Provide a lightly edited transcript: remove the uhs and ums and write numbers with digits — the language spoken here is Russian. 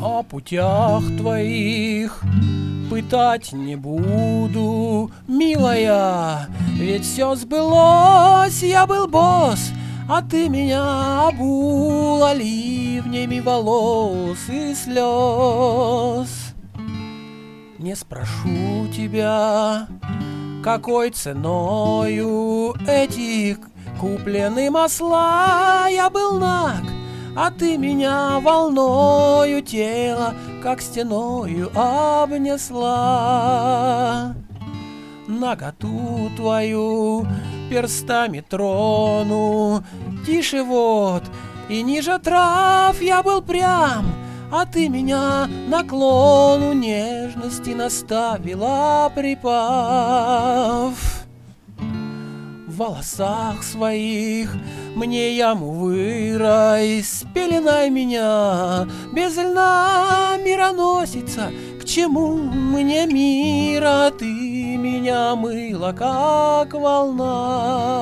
О путях твоих пытать не буду, милая, ведь все сбылось, я был босс, а ты меня обула ливнями волос и слез. Не спрошу тебя, какой ценою эти куплены масла. Я был наг, а ты меня волною тела, как стеною обнесла. Наготу твою перстами трону, тише вод и ниже трав. Я был прям, а ты меня наклону нежности наставила, припав. В волосах своих мне яму вырой, спеленай меня без льна, мироносица. К чему мне мира? Ты меня мыла, как волна.